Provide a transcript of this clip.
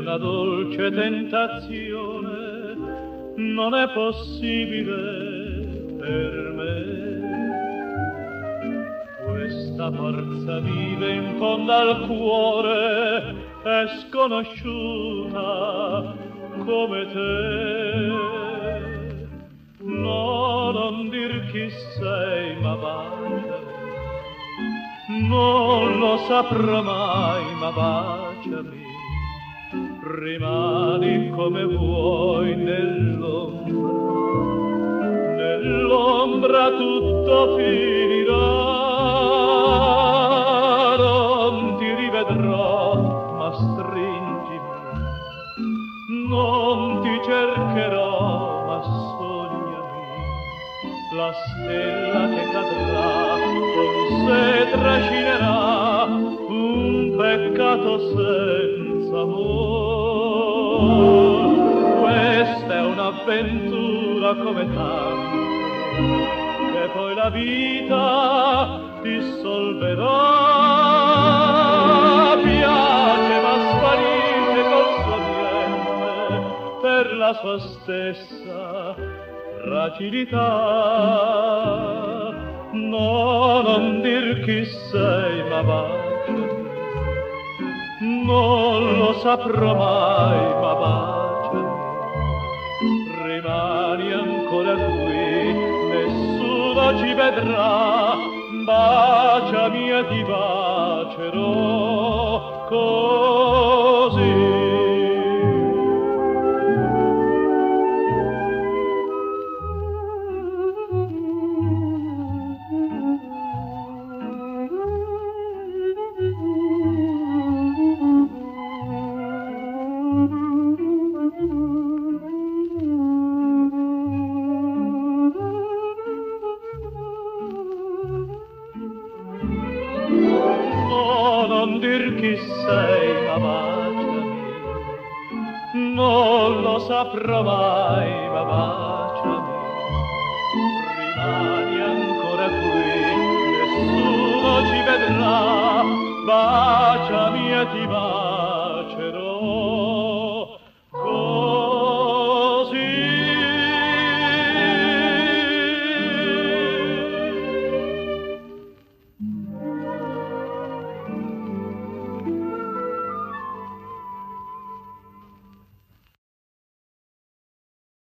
una dolce tentazione, non è possibile per me. Questa forza vive in fondo al cuore, è sconosciuta come te. No, non dir chi sei, ma baciami. Non lo saprò mai, ma baciami. Rimani come vuoi nell'ombra, nell'ombra tutto finirà. Non ti rivedrò, ma stringimi. Non ti cercherò, ma sognami. La stella che cadrà con sé trascinerà un peccato senza amor. Questa è un'avventura come tante che poi la vita dissolverà. Piace ma sparisce col suo niente per la sua stessa fragilità. No, non dir chi sei, ma baciami. Non lo saprò mai, ma baciami. Rimani ancora qui, nessuno ci vedrà. Baciami e ti bacerò così. Non dir chi sei, ma baciami. Non lo saprò mai, ma baciami. Rimani ancora qui, nessuno ci vedrà. Baciami e ti bacerò.